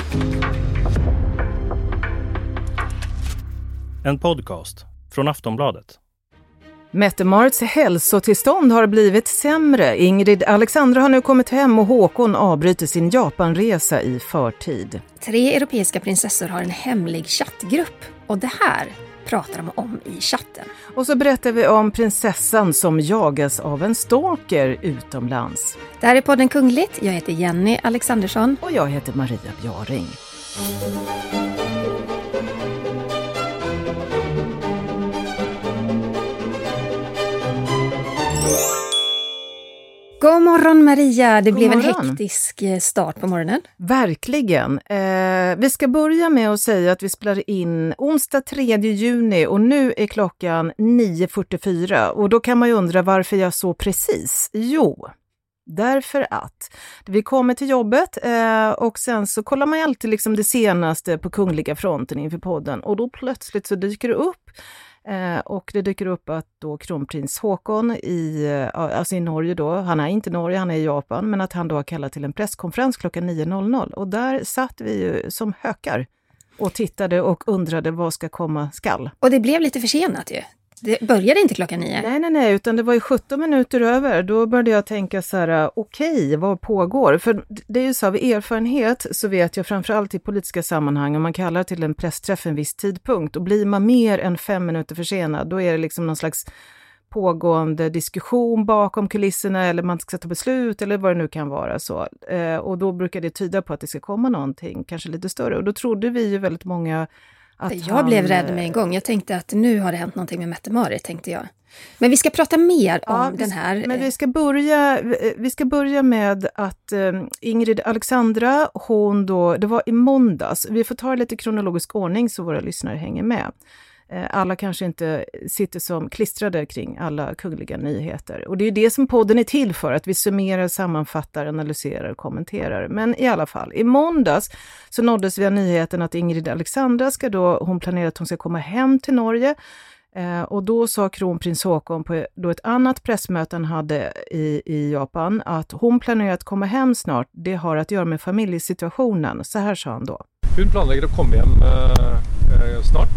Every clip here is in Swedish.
En podcast från Aftonbladet. Mette-Marits hälsotillstånd har blivit sämre. Ingrid Alexandra har nu kommit hem och Håkon avbryter sin Japanresa i förtid. 3 europeiska prinsessor har en hemlig chattgrupp och det här pratar de om i chatten. Och så berättar vi om prinsessan som jagas av en stalker utomlands. Det här är podden Kungligt. Jag heter Jenny Alexandersson. Och jag heter Maria Bjaring. God morgon Maria, det blev en hektisk start på morgonen. Verkligen. Vi ska börja med att säga att vi spelar in onsdag 3 juni och nu är klockan 9.44 och då kan man ju undra varför jag så precis. Jo, därför att vi kommer till jobbet och sen så kollar man alltid liksom det senaste på kungliga fronten inför podden och då plötsligt så dyker det upp. Och det dyker upp att då kronprins Håkon i Norge då, han är inte i Norge, han är i Japan, men att han då har kallat till en presskonferens klockan 9.00 och där satt vi ju som hökar och tittade och undrade vad ska komma skall. Och det blev lite försenat ju. Det började inte klockan 9. Nej, utan det var ju 17 minuter över. Då började jag tänka så här, okej, vad pågår? För det är ju så, av erfarenhet så vet jag framförallt i politiska sammanhang, om man kallar till en pressträff en viss tidpunkt och blir man mer än 5 minuter försenad, då är det liksom någon slags pågående diskussion bakom kulisserna eller man ska ta beslut eller vad det nu kan vara så. Och då brukar det tyda på att det ska komma någonting, kanske lite större. Och då trodde vi ju väldigt många jag blev rädd med en gång. Jag tänkte att nu har det hänt någonting med Mette-Marit, tänkte jag. Men vi ska prata mer om den här. Men vi ska börja med att Ingrid Alexandra, hon då, det var i måndags. Vi får ta lite kronologisk ordning så våra lyssnare hänger med. Alla kanske inte sitter som klistrade kring alla kungliga nyheter. Och det är det som podden är till för, att vi summerar, sammanfattar, analyserar och kommenterar. Men i alla fall, i måndags så nåddes vi av nyheten att Ingrid Alexandra hon planerar att hon ska komma hem till Norge. Och då sa kronprins Håkon på då ett annat pressmöte han hade i Japan att hon planerar att komma hem snart. Det har att göra med familjesituationen. Så här sa han då. Hon planerar att komma hem snart.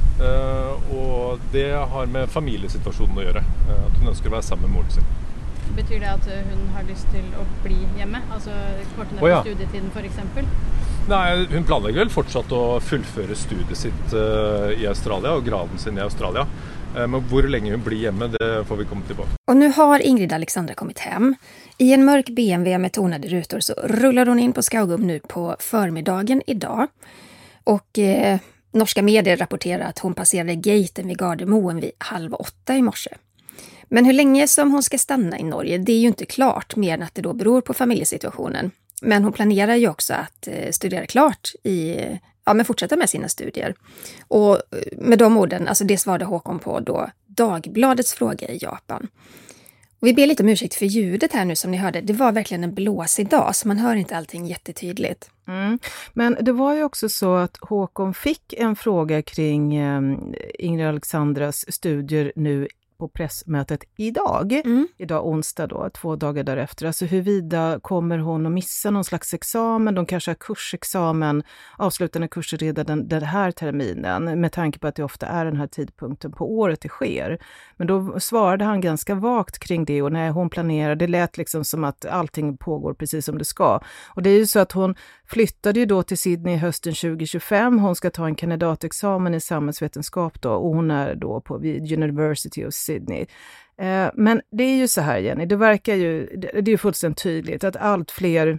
Och det har med familjesituationen att göra. Att hon önskar vara samman med moren sin. Betyder det att hon har lust till att bli hemma? Alltså korta ner på studietiden för exempel? Nej, hon planerar väl fortsatt att fullföra studiet sitt i Australien och graden sin i Australien. Men hur länge hon blir hemma, det får vi komma tillbaka. Och nu har Ingrid Alexandra kommit hem. I en mörk BMW med tonade rutor så rullar hon in på Skaugum nu på förmiddagen idag. Och norska medier rapporterar att hon passerade gaten vid Gardermoen vid 7:30 i morse. Men hur länge som hon ska stanna i Norge, det är ju inte klart, mer än att det då beror på familjesituationen. Men hon planerar ju också att studera klart men fortsätta med sina studier. Och med de orden, alltså det svarade Håkon på då Dagbladets fråga i Japan. Och vi ber lite om ursäkt för ljudet här nu som ni hörde. Det var verkligen en blåsig dag så man hör inte allting jättetydligt. Men det var ju också så att Håkon fick en fråga kring Ingrid Alexandras studier nu på pressmötet idag onsdag då, 2 dagar därefter. Alltså huruvida kommer hon att missa någon slags examen, de kanske har kursexamen, avslutande kurser redan den här terminen, med tanke på att det ofta är den här tidpunkten på året det sker. Men då svarade han ganska vagt kring det och när hon planerar, det lät liksom som att allting pågår precis som det ska. Och det är ju så att hon flyttade ju då till Sydney hösten 2025, hon ska ta en kandidatexamen i samhällsvetenskap då och hon är då på University of Sydney. Men det är ju så här, Jenny, det verkar ju, det är ju fullständigt tydligt att allt fler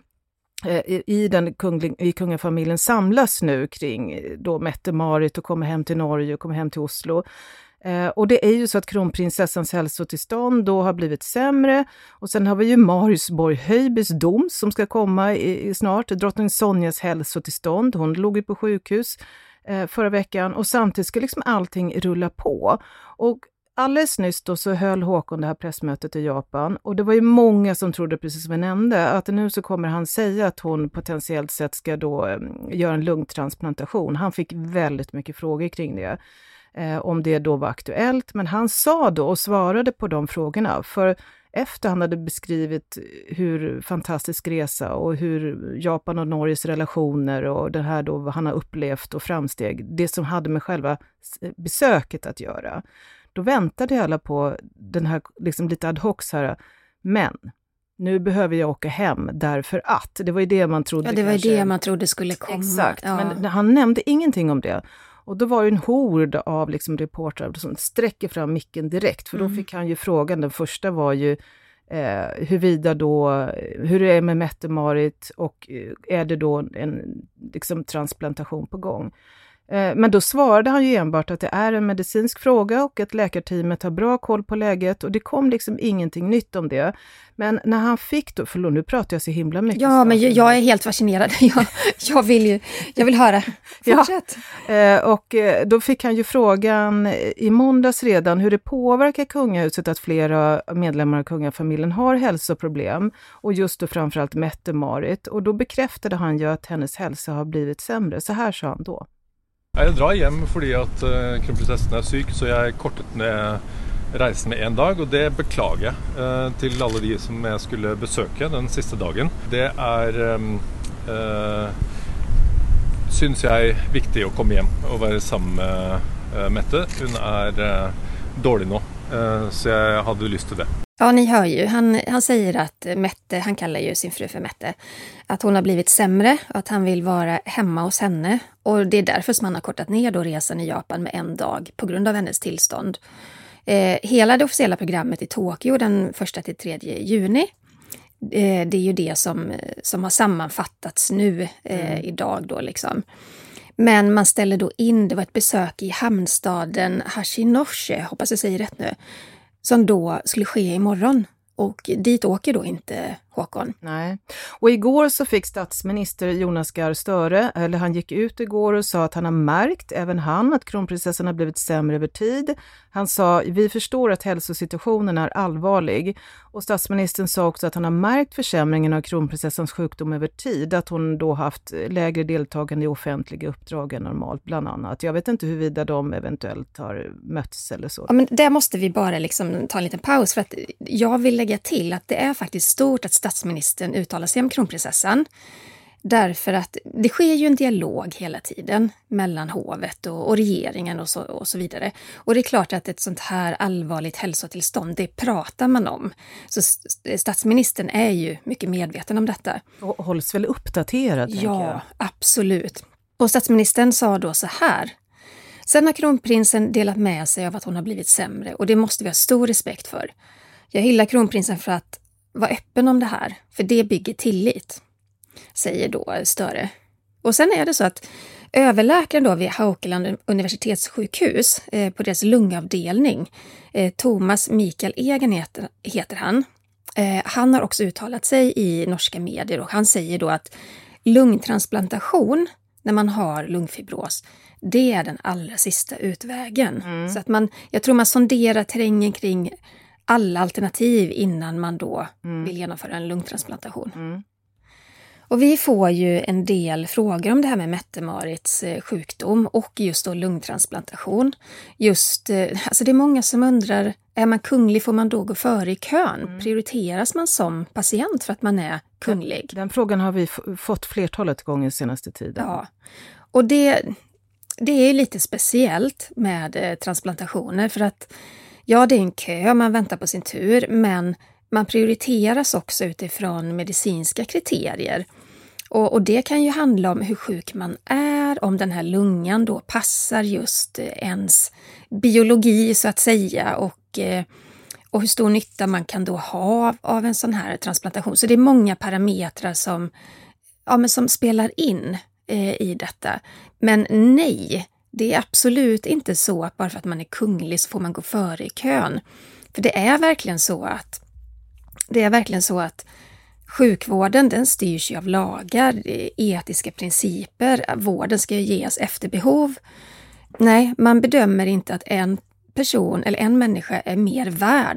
i kungafamiljen samlas nu kring då Mette-Marit och kommer hem till Norge och kommer hem till Oslo. Och det är ju så att kronprinsessans hälsotillstånd då har blivit sämre och sen har vi ju Marius Borg-Höjbys dom som ska komma snart, drottning Sonjas hälsotillstånd, hon låg ju på sjukhus förra veckan och samtidigt ska liksom allting rulla på och alldeles nyss då så höll Håkon det här pressmötet i Japan och det var ju många som trodde, precis som jag nämnde, att nu så kommer han säga att hon potentiellt sett ska då göra en lungtransplantation. Han fick väldigt mycket frågor kring det. om det då var aktuellt. Men han sa då och svarade på de frågorna. För efter han hade beskrivit hur fantastisk resa och hur Japan och Norges relationer och det här då vad han har upplevt och framsteg, det som hade med själva besöket att göra. Då väntade alla på den här liksom lite ad hoc här, men nu behöver jag åka hem därför att. Det var ju det man trodde. Ja, det var ju det man trodde skulle komma. Exakt, ja. Men han nämnde ingenting om det. Och då var det en hord av liksom reportrar som sträcker fram micken direkt. För då fick han ju frågan, den första var ju huruvida då, hur det är med Mette-Marit och är det då en liksom transplantation på gång. Men då svarade han ju enbart att det är en medicinsk fråga och att läkarteamet har bra koll på läget och det kom liksom ingenting nytt om det. Men när han fick då, förlåt nu pratar jag så himla mycket. Ja, men jag är helt fascinerad. Jag vill höra. Fortsätt. Ja. Och då fick han ju frågan i måndags redan hur det påverkar kungahuset att flera medlemmar av kungafamiljen har hälsoproblem och just då framförallt Mette-Marit. Och då bekräftade han ju att hennes hälsa har blivit sämre. Så här sa han då. Jeg drar hjem fordi at kronprinsessen syk, så jeg kortet ned reisen med en dag, og det beklager jeg til alle de som jeg skulle besøke den siste dagen. Det synes jeg viktig å komme hjem og være sammen med Mette. Hun dårlig nå, så jeg hadde lyst til det. Ja, ni hör ju. Han säger att Mette, han kallar ju sin fru för Mette, att hon har blivit sämre och att han vill vara hemma hos henne. Och det är därför som han har kortat ner då resan i Japan med en dag på grund av hennes tillstånd. Hela det officiella programmet i Tokyo den 1-3 juni, det är ju det som har sammanfattats nu idag då liksom. Men man ställer då in, det var ett besök i hamnstaden Hachinoshi, hoppas jag säger rätt nu, som då skulle ske imorgon. Och dit åker då inte Håkon. Nej. Och igår så fick statsminister Jonas Gahr Støre, eller han gick ut igår och sa att han har märkt, även han, att kronprinsessan har blivit sämre över tid. Han sa, vi förstår att hälsosituationen är allvarlig. Och statsministern sa också att han har märkt försämringen av kronprinsessans sjukdom över tid. Att hon då haft lägre deltagande i offentliga uppdrag än normalt, bland annat. Jag vet inte huruvida de eventuellt har mötts eller så. Ja, men där måste vi bara liksom ta en liten paus, för att jag vill lägga till att det är faktiskt stort att statsministern uttalar sig om kronprinsessan. Därför att det sker ju en dialog hela tiden mellan hovet och regeringen och så vidare. Och det är klart att ett sånt här allvarligt hälsotillstånd, det pratar man om. Så statsministern är ju mycket medveten om detta. Och hålls väl uppdaterad, tänker jag. Ja, absolut. Och statsministern sa då så här: sen har kronprinsen delat med sig av att hon har blivit sämre och det måste vi ha stor respekt för. Jag hyllar kronprinsen för att vara öppen om det här, för det bygger tillit, säger då Støre. Och sen är det så att överläkaren då vid Haukeland universitetssjukhus på deras lungavdelning, Thomas Mikael Egen heter han. Han har också uttalat sig i norska medier och han säger då att lungtransplantation när man har lungfibros, det är den allra sista utvägen. Så att jag tror man sonderar terrängen kring alla alternativ innan man då vill genomföra en lungtransplantation. Och vi får ju en del frågor om det här med Mette-Marits sjukdom och just då lungtransplantation. Alltså det är många som undrar, är man kunglig får man då gå före i kön? Prioriteras man som patient för att man är kunglig? Den frågan har vi fått flertalet gånger senaste tiden. Ja, och det är lite speciellt med transplantationer för att ja, det är en kö, man väntar på sin tur, men man prioriteras också utifrån medicinska kriterier. Och det kan ju handla om hur sjuk man är, om den här lungan då passar just ens biologi så att säga och hur stor nytta man kan då ha av en sån här transplantation. Så det är många parametrar som spelar in i detta. Men nej, det är absolut inte så att bara för att man är kunglig så får man gå före i kön. För det är verkligen så att sjukvården, den styrs ju av lagar, etiska principer. Vården ska ju ges efter behov. Nej, man bedömer inte att en person eller en människa är mer värd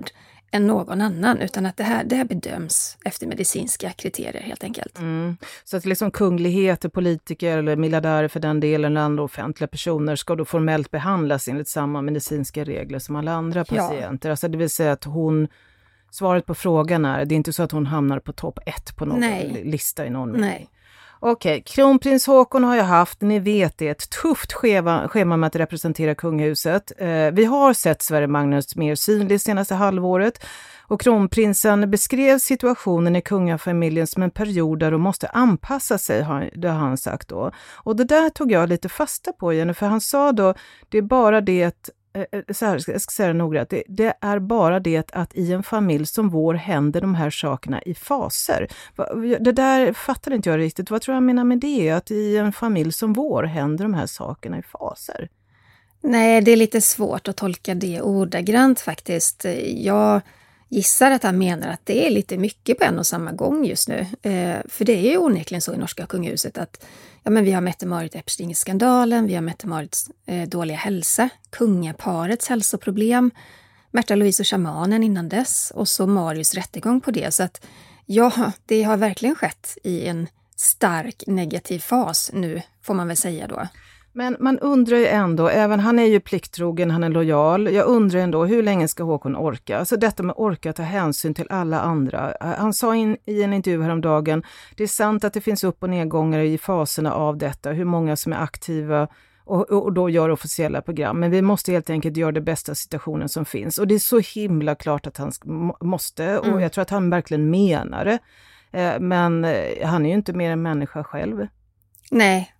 än någon annan, utan att det här bedöms efter medicinska kriterier helt enkelt. Så att liksom kungligheter, politiker eller miljardärer för den delen, eller andra offentliga personer ska då formellt behandlas enligt samma medicinska regler som alla andra patienter. Alltså det vill säga att svaret på frågan är, det är inte så att hon hamnar på topp 1 på någon lista i någon mening. Okej, kronprins Håkon har jag haft, ni vet det, ett tufft schema med att representera kungahuset. Vi har sett Sverre Magnus mer synlig senaste halvåret och kronprinsen beskrev situationen i kungafamiljen som en period där de måste anpassa sig, det har han sagt då. Och det där tog jag lite fasta på igen, för han sa då, det är bara det så här, jag ska säga det noggrant, det är bara det att i en familj som vår händer de här sakerna i faser. Det där fattar inte jag riktigt. Vad tror jag menar med det? Att i en familj som vår händer de här sakerna i faser? Nej, det är lite svårt att tolka det ordagrant faktiskt. Jag gissar att han menar att det är lite mycket på en och samma gång just nu. För det är ju onekligen så i norska kungahuset att men vi har Mette-Marit Epstein-skandalen, vi har Mette-Marits dåliga hälsa, kungaparets hälsoproblem, Märta Louise och shamanen innan dess och så Marius rättegång på det. Så att det har verkligen skett i en stark negativ fas nu, får man väl säga då. Men man undrar ju ändå, även han är ju plikttrogen, han är lojal. Jag undrar ändå, hur länge ska Håkon orka? Alltså detta med orka ta hänsyn till alla andra. Han sa i en intervju häromdagen, det är sant att det finns upp- och nedgångar i faserna av detta. Hur många som är aktiva och då gör officiella program. Men vi måste helt enkelt göra det bästa situationen som finns. Och det är så himla klart att han måste, och jag tror att han verkligen menar det. Men han är ju inte mer en människa själv. Nej.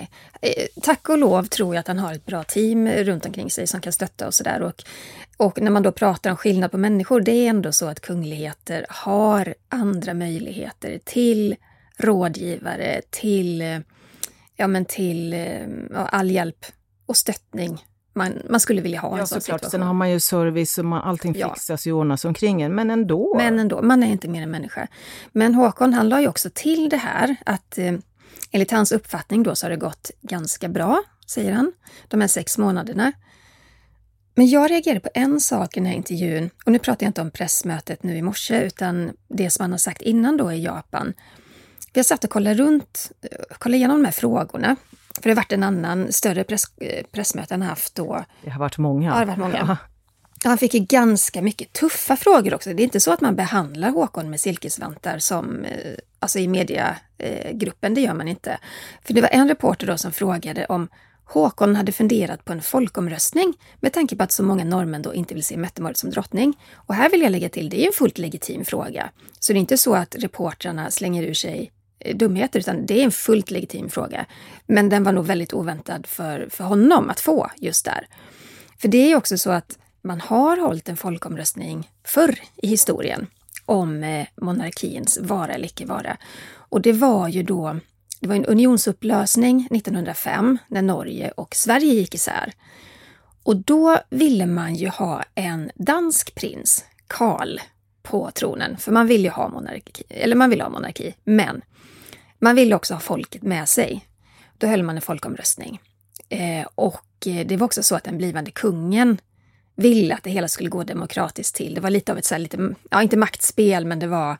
Tack och lov tror jag att han har ett bra team runt omkring sig som kan stötta och sådär. Och när man då pratar om skillnad på människor, det är ändå så att kungligheter har andra möjligheter till rådgivare, till all hjälp och stöttning man skulle vilja ha en sån situation. Sen har man ju service och allting fixas och ordnas omkring en, men ändå, man är inte mer en människa. Men Håkon, han la ju också till det här att enligt hans uppfattning då så har det gått ganska bra, säger han, de här 6 månaderna. Men jag reagerade på en sak i den här intervjun, och nu pratar jag inte om pressmötet nu i morse, utan det som han har sagt innan då i Japan. Vi har satt och kollat igenom de här frågorna, för det har varit en annan större pressmöte han haft då. Det har varit många. Ja, det har varit många. Han fick ju ganska mycket tuffa frågor också. Det är inte så att man behandlar Håkon med silkesvantar som alltså i mediegruppen, det gör man inte. För det var en reporter då som frågade om Håkon hade funderat på en folkomröstning med tanke på att så många norrmän då inte vill se Mette-Marit som drottning. Och här vill jag lägga till, det är en fullt legitim fråga. Så det är inte så att reportrarna slänger ur sig dumheter, utan det är en fullt legitim fråga. Men den var nog väldigt oväntad för honom att få just där. För det är också så att man har hållit en folkomröstning förr i historien om monarkins vara eller icke vara. Och det var en unionsupplösning 1905 när Norge och Sverige gick isär. Och då ville man ju ha en dansk prins, Karl, på tronen. För man ville ju ha monarki, men man ville också ha folket med sig. Då höll man en folkomröstning. Och det var också så att den blivande kungen ville att det hela skulle gå demokratiskt till. Det var lite av ett inte maktspel, men det var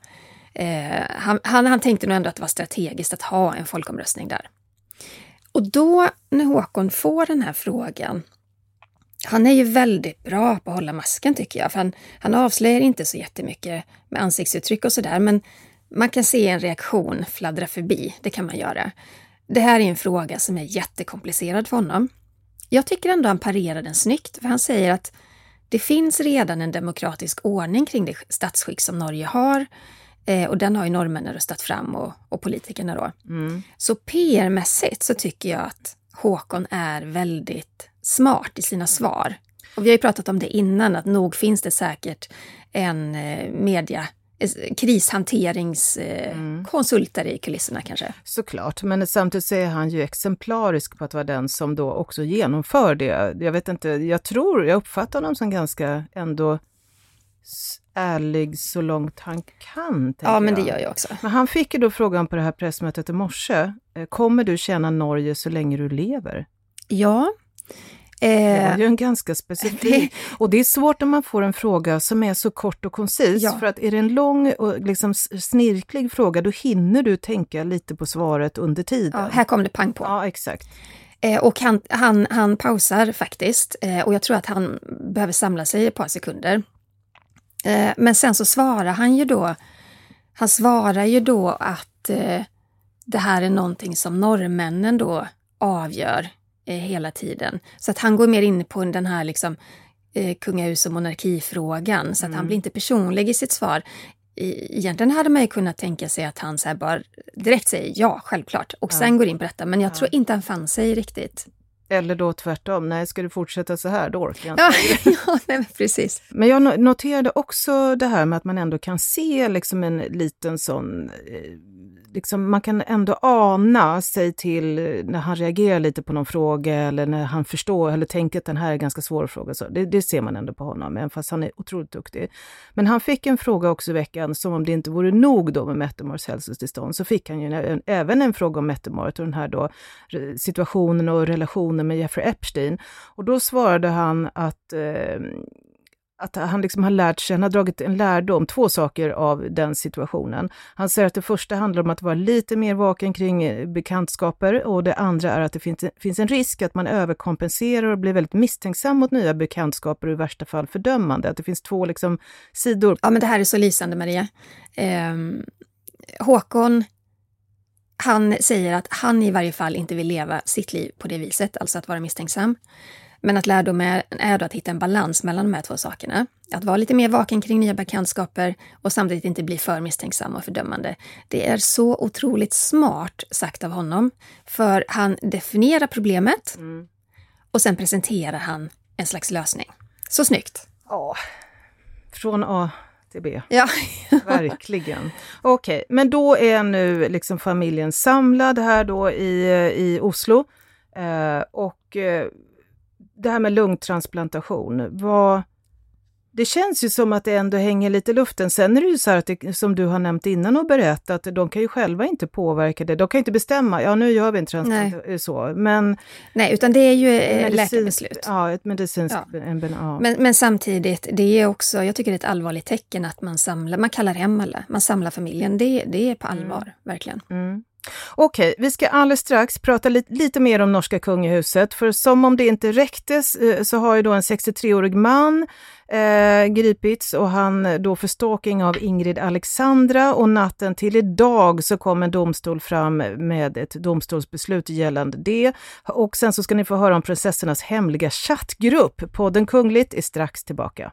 han tänkte nog ändå att det var strategiskt att ha en folkomröstning där. Och då när Håkon får den här frågan, han är ju väldigt bra på att hålla masken tycker jag, för han avslöjar inte så jättemycket med ansiktsuttryck och sådär, men man kan se en reaktion fladdra förbi, det kan man göra. Det här är en fråga som är jättekomplicerad för honom. Jag tycker ändå han parerar den snyggt, för han säger att det finns redan en demokratisk ordning kring det statsskick som Norge har, och den har ju norrmännen röstat fram och politikerna då. Så PR-mässigt så tycker jag att Håkon är väldigt smart i sina svar. Och vi har ju pratat om det innan, att nog finns det säkert en krishanteringskonsulter i kulisserna kanske. Såklart, men samtidigt så är han ju exemplarisk på att vara den som då också genomför det. Jag vet inte, jag uppfattar honom som ganska ändå ärlig så långt han kan. Ja, men det gör jag också. Men han fick ju då frågan på det här pressmötet i morse. Kommer du tjäna Norge så länge du lever? Ja, Det var ju en ganska specifik. Och det är svårt när man får en fråga som är så kort och koncis. Ja. För att är det en lång och liksom snirklig fråga, då hinner du tänka lite på svaret under tiden. Ja, här kom det pang på. Ja, exakt. Och han pausar faktiskt. Och jag tror att han behöver samla sig ett par sekunder. Men sen så svarar han ju då. Han svarar ju då att det här är någonting som norrmännen då avgör hela tiden. Så att han går mer in på den här liksom kungahus- och monarkifrågan. Så att han blir inte personlig i sitt svar. Egentligen hade man ju kunnat tänka sig att han så här bara direkt säger ja, självklart. Och sen går in på detta. Men jag tror inte han fann sig riktigt. Eller då tvärtom. Nej, ska du fortsätta så här, då orkar jag inte. Ja, nej, precis. Men jag noterade också det här med att man ändå kan se liksom en liten sån... Liksom, man kan ändå ana sig till när han reagerar lite på någon fråga eller när han förstår eller tänker att den här är en ganska svår fråga. Så det ser man ändå på honom, även fast han är otroligt duktig. Men han fick en fråga också i veckan, som om det inte vore nog då med Mette-Marit hälsotillstånd, så fick han ju även en fråga om Mette-Marit och den här då situationen och relationen med Jeffrey Epstein. Och då svarade han att han liksom har lärt sig, han har dragit en lärdom, 2 saker av den situationen. Han säger att det första handlar om att vara lite mer vaken kring bekantskaper, och det andra är att det finns en risk att man överkompenserar och blir väldigt misstänksam mot nya bekantskaper och i värsta fall fördömande. Att det finns 2 liksom sidor. Ja, men det här är så lysande, Maria. Håkon, han säger att han i varje fall inte vill leva sitt liv på det viset, alltså att vara misstänksam. Men att lärdom är då att hitta en balans mellan de här 2 sakerna. Att vara lite mer vaken kring nya bekantskaper och samtidigt inte bli för misstänksam och fördömande. Det är så otroligt smart sagt av honom. För han definierar problemet och sen presenterar han en slags lösning. Så snyggt. Ja, från A till B. Ja. Verkligen. Okej, men då är nu liksom familjen samlad här då i Oslo. Det här med lungtransplantation, det känns ju som att det ändå hänger lite i luften. Sen är det ju så här att det, som du har nämnt innan och berättat, de kan ju själva inte påverka det. De kan inte bestämma, ja nu gör vi en transplantation så. Nej, utan det är ju läkarbeslut. Ja, ett medicinskt. Ja. Men samtidigt, det är också, jag tycker det är ett allvarligt tecken att man kallar hem alla, man samlar familjen. Det är på allvar, verkligen. Okej, vi ska alldeles strax prata lite mer om norska kungahuset, för som om det inte räcktes så har ju då en 63-årig man gripits, och han då för stalking av Ingrid Alexandra, och natten till idag så kom en domstol fram med ett domstolsbeslut gällande det, och sen så ska ni få höra om prinsessornas hemliga chattgrupp. Podden Kungligt är strax tillbaka.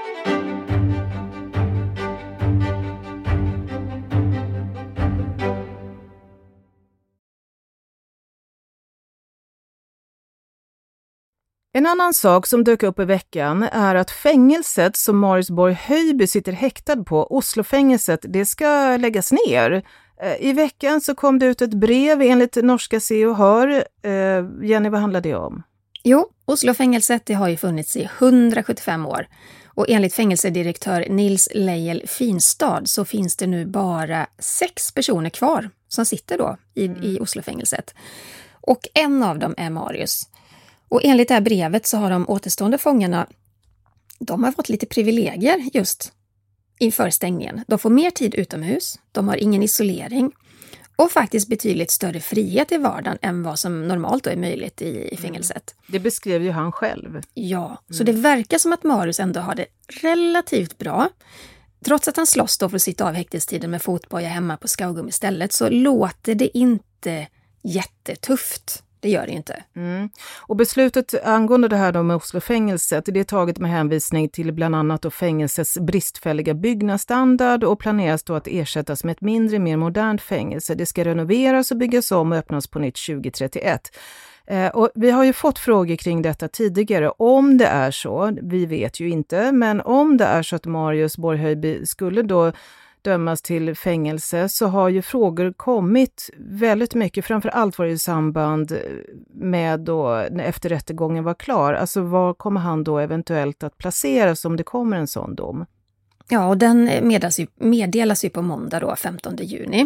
En annan sak som dök upp i veckan är att fängelset som Marius Borg Höjby sitter häktad på, Oslofängelset, det ska läggas ner. I veckan så kom det ut ett brev enligt norska Se och Hör. Jenny, vad handlar det om? Jo, Oslofängelset det har ju funnits i 175 år. Och enligt fängelsedirektör Nils Leijel Finstad så finns det nu bara 6 personer kvar som sitter då i Oslofängelset. Och en av dem är Marius. Och enligt det här brevet så har de återstående fångarna, de har fått lite privilegier just inför stängningen. De får mer tid utomhus, de har ingen isolering och faktiskt betydligt större frihet i vardagen än vad som normalt då är möjligt i fängelset. Det beskrev ju han själv. Ja, så det verkar som att Marius ändå har det relativt bra. Trots att han slåss då för att sitta av häktestiden med fotboja hemma på Skaugum istället, så låter det inte jättetufft. Det gör det inte. Och beslutet angående det här då med Oslofängelset, det är taget med hänvisning till bland annat då fängelsets bristfälliga byggnadsstandard, och planeras då att ersättas med ett mindre, mer modernt fängelse. Det ska renoveras och byggas om och öppnas på nytt 2031. Och vi har ju fått frågor kring detta tidigare. Om det är så, vi vet ju inte, men om det är så att Marius Borg Höjby skulle då dömas till fängelse, så har ju frågor kommit väldigt mycket. Framförallt var det i samband med då efter rättegången var klar. Alltså var kommer han då eventuellt att placeras om det kommer en sån dom? Ja, och den meddelas ju på måndag då, 15 juni.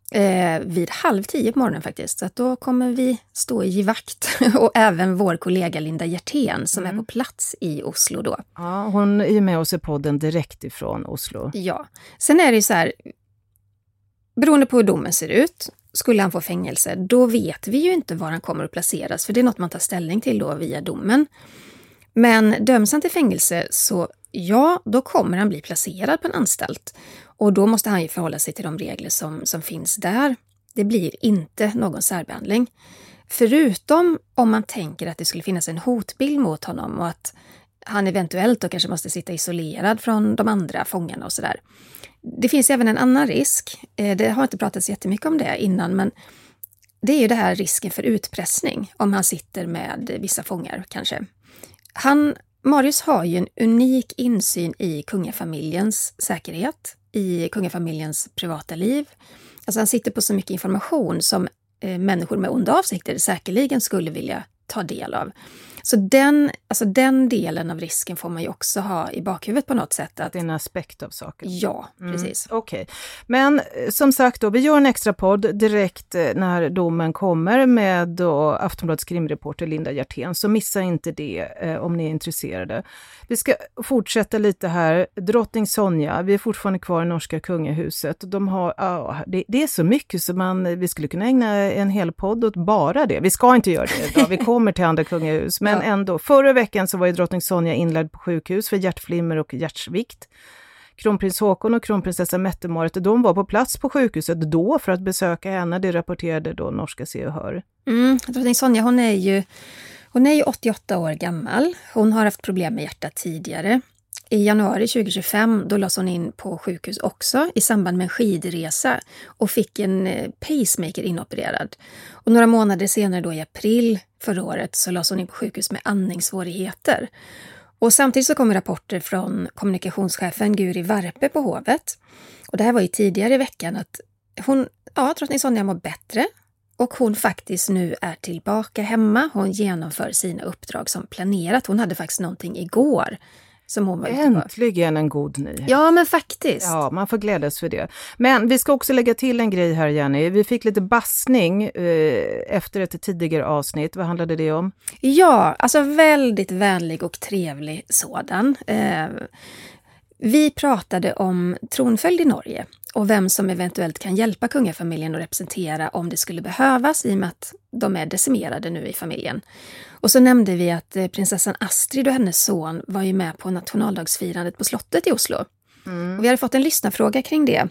vid 9:30 på morgonen faktiskt. Så att då kommer vi stå i vakt och även vår kollega Linda Hjertén som är på plats i Oslo då. Ja, hon är ju med oss i podden direkt ifrån Oslo. Ja, sen är det ju så här, beroende på hur domen ser ut, skulle han få fängelse, då vet vi ju inte var han kommer att placeras, för det är något man tar ställning till då via domen. Men döms han till fängelse så ja, då kommer han bli placerad på en anstalt. Och då måste han ju förhålla sig till de regler som finns där. Det blir inte någon särbehandling. Förutom om man tänker att det skulle finnas en hotbild mot honom och att han eventuellt då kanske måste sitta isolerad från de andra fångarna och sådär. Det finns även en annan risk. Det har inte pratats jättemycket om det innan, men det är ju det här risken för utpressning om han sitter med vissa fångar kanske. Marius har ju en unik insyn i kungafamiljens säkerhet, i kungafamiljens privata liv. Alltså han sitter på så mycket information som människor med onda avsikter säkerligen skulle vilja ta del av. Så den delen av risken får man ju också ha i bakhuvudet på något sätt. Att det är en aspekt av saken. Ja, precis. Okej. Men som sagt då, vi gör en extra podd direkt när domen kommer med då Aftonbladets krimreporter Linda Hjertén. Så missa inte det om ni är intresserade. Vi ska fortsätta lite här. Drottning Sonja, vi är fortfarande kvar i norska kungahuset. De har, det är så mycket som vi skulle kunna ägna en hel podd åt bara det. Vi ska inte göra det idag, vi kommer till andra kungahus. Men ändå, förra veckan så var ju drottning Sonja inlagd på sjukhus för hjärtflimmer och hjärtsvikt. Kronprins Håkon och kronprinsessa Mette-Marit, de var på plats på sjukhuset då för att besöka henne. Det rapporterade då norska Se och Hör. Drottning Sonja, hon är ju 88 år gammal. Hon har haft problem med hjärtat tidigare. I januari 2025 då lades hon in på sjukhus också i samband med en skidresa och fick en pacemaker inopererad. Och några månader senare då i april förra året så lades hon in på sjukhus med andningssvårigheter. Och samtidigt så kom rapporter från kommunikationschefen Guri Varpe på hovet. Och det här var ju tidigare i veckan att drottning Sonja mår bättre. Och hon faktiskt nu är tillbaka hemma. Hon genomför sina uppdrag som planerat. Hon hade faktiskt någonting igår som hon var ute på. Äntligen en god nyhet. Ja, men faktiskt. Ja, man får glädjas för det. Men vi ska också lägga till en grej här, Jenny. Vi fick lite bassning efter ett tidigare avsnitt. Vad handlade det om? Ja, alltså väldigt vänlig och trevlig sådan. Vi pratade om tronföljd i Norge och vem som eventuellt kan hjälpa kungafamiljen att representera om det skulle behövas i och med att de är decimerade nu i familjen. Och så nämnde vi att prinsessan Astrid och hennes son var ju med på nationaldagsfirandet på slottet i Oslo. Och vi hade fått en lyssnarfråga kring det.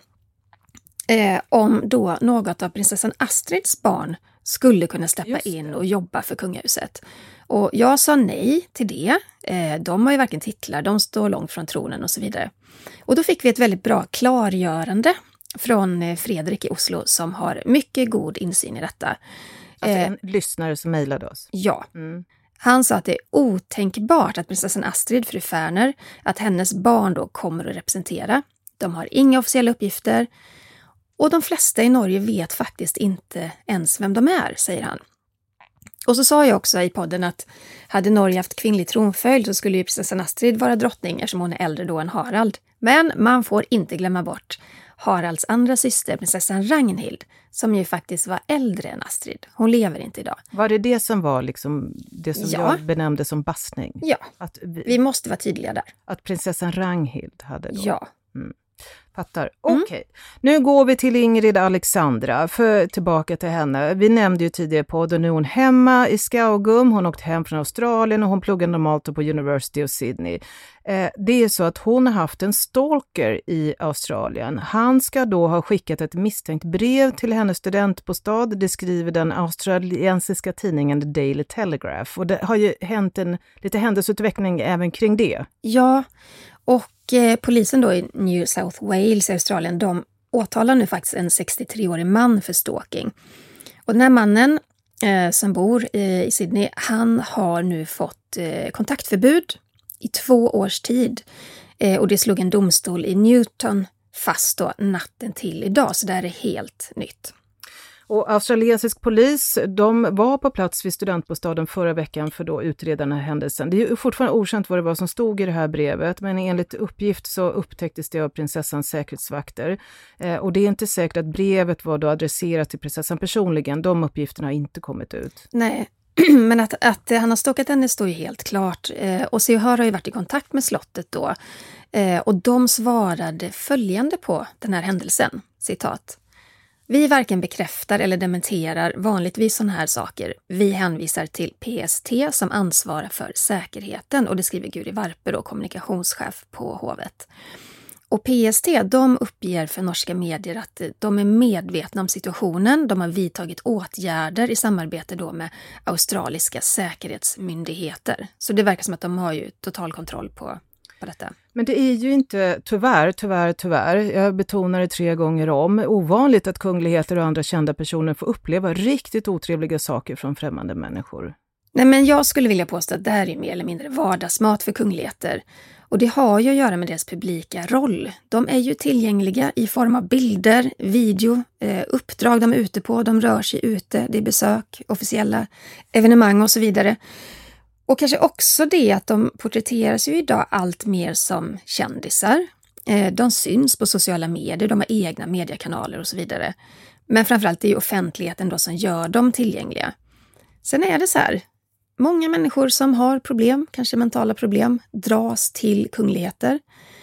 Om då något av prinsessan Astrids barn skulle kunna släppa in och jobba för kungahuset. Och jag sa nej till det. De har ju varken titlar, de står långt från tronen och så vidare. Och då fick vi ett väldigt bra klargörande från Fredrik i Oslo som har mycket god insyn i detta. Alltså en lyssnare som mejlade oss. Ja. Han sa att det är otänkbart att prinsessan Astrid, fru Färner, att hennes barn då kommer att representera. De har inga officiella uppgifter. Och de flesta i Norge vet faktiskt inte ens vem de är, säger han. Och så sa jag också i podden att hade Norge haft kvinnlig tronföljd så skulle ju prinsessan Astrid vara drottning eftersom hon är äldre då än Harald. Men man får inte glömma bort Haralds andra syster, prinsessan Ragnhild, som ju faktiskt var äldre än Astrid. Hon lever inte idag. Var det som var liksom det som jag benämnde som bassning? Ja, att vi måste vara tydliga där. Att prinsessan Ragnhild hade då? Ja. Fattar. Okej. Nu går vi till Ingrid Alexandra, tillbaka till henne. Vi nämnde ju tidigare på det, nu är hon hemma i Skaugum. Hon åkte hem från Australien och hon pluggar normalt på University of Sydney. Det är så att hon har haft en stalker i Australien. Han ska då ha skickat ett misstänkt brev till hennes studentbostad. Det skriver den australiensiska tidningen The Daily Telegraph. Och det har ju hänt en lite händelseutveckling även kring det. Ja, och polisen då i New South Wales i Australien, de åtalar nu faktiskt en 63-årig man för stalking. Och den här mannen som bor i Sydney, han har nu fått kontaktförbud i 2 års tid. Och det slog en domstol i Newton fast då natten till idag, så det här är helt nytt. Och australiensisk polis, de var på plats vid studentbostaden förra veckan för att utreda den här händelsen. Det är ju fortfarande okänt vad det var som stod i det här brevet, men enligt uppgift så upptäcktes det av prinsessans säkerhetsvakter. Och det är inte säkert att brevet var då adresserat till prinsessan personligen. De uppgifterna har inte kommit ut. Nej, men att han har stalkat henne står ju helt klart. Och CHR har ju varit i kontakt med slottet då. Och de svarade följande på den här händelsen, citat. Vi varken bekräftar eller dementerar vanligtvis sådana här saker. Vi hänvisar till PST som ansvarar för säkerheten, och det skriver Guri Varpe då, kommunikationschef på hovet. Och PST, de uppger för norska medier att de är medvetna om situationen. De har vidtagit åtgärder i samarbete då med australiska säkerhetsmyndigheter. Så det verkar som att de har ju total kontroll på detta. Men det är ju inte, tyvärr, jag betonar det 3 gånger om, ovanligt att kungligheter och andra kända personer får uppleva riktigt otrevliga saker från främmande människor. Nej, men jag skulle vilja påstå att det här är mer eller mindre vardagsmat för kungligheter. Och det har ju att göra med deras publika roll. De är ju tillgängliga i form av bilder, video, uppdrag de är ute på, de rör sig ute, det är besök, officiella evenemang och så vidare. Och kanske också det att de porträtteras ju idag allt mer som kändisar. De syns på sociala medier, de har egna mediekanaler och så vidare. Men framförallt det är ju offentligheten då som gör dem tillgängliga. Sen är det så här, många människor som har problem, kanske mentala problem, dras till kungligheter.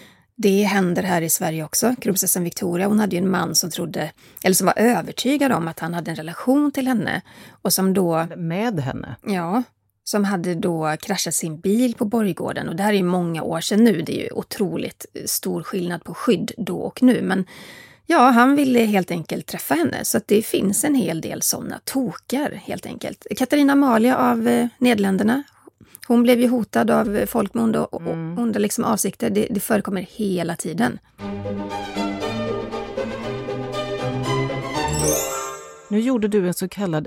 Det händer här i Sverige också. Kronprinsessan Victoria, hon hade ju en man som trodde, eller som var övertygad om att han hade en relation till henne. Och som då... Med henne? Ja, som hade då kraschat sin bil på Borggården. Och det här är ju många år sedan nu. Det är ju otroligt stor skillnad på skydd då och nu. Men ja, han ville helt enkelt träffa henne. Så att det finns en hel del sådana tokar helt enkelt. Katarina Amalia av Nederländerna. Hon blev ju hotad av folk med onda liksom avsikter. Det förekommer hela tiden. Nu gjorde du en så kallad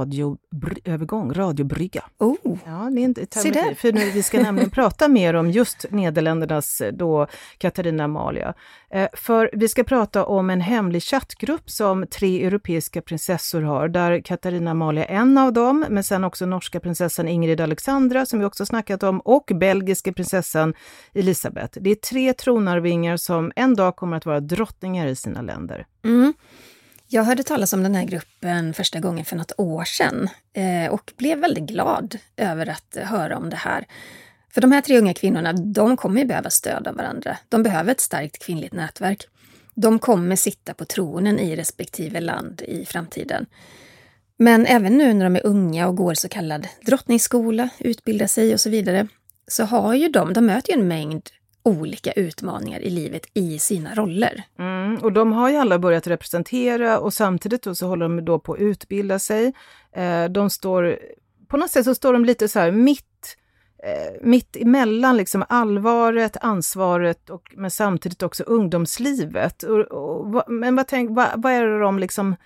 radiobrygga. Oh, ja, det är inte för nu vi ska nämligen prata mer om just Nederländernas då Katarina Amalia. För vi ska prata om en hemlig chattgrupp som 3 europeiska prinsessor har, där Katarina Amalia är en av dem, men sen också norska prinsessan Ingrid Alexandra som vi också snackat om, och belgiska prinsessan Elisabeth. Det är 3 tronarvingar som en dag kommer att vara drottningar i sina länder. Mm. Jag hörde talas om den här gruppen första gången för något år sedan och blev väldigt glad över att höra om det här. För de här 3 unga kvinnorna, de kommer ju behöva stöd av varandra. De behöver ett starkt kvinnligt nätverk. De kommer sitta på tronen i respektive land i framtiden. Men även nu när de är unga och går så kallad drottningsskola, utbildar sig och så vidare, så har ju de möter ju en mängd olika utmaningar i livet i sina roller. Och de har ju alla börjat representera, och samtidigt då så håller de då på att utbilda sig. De står, på något sätt så står de lite så här mitt emellan liksom allvaret, ansvaret men samtidigt också ungdomslivet. Men vad är det de liksom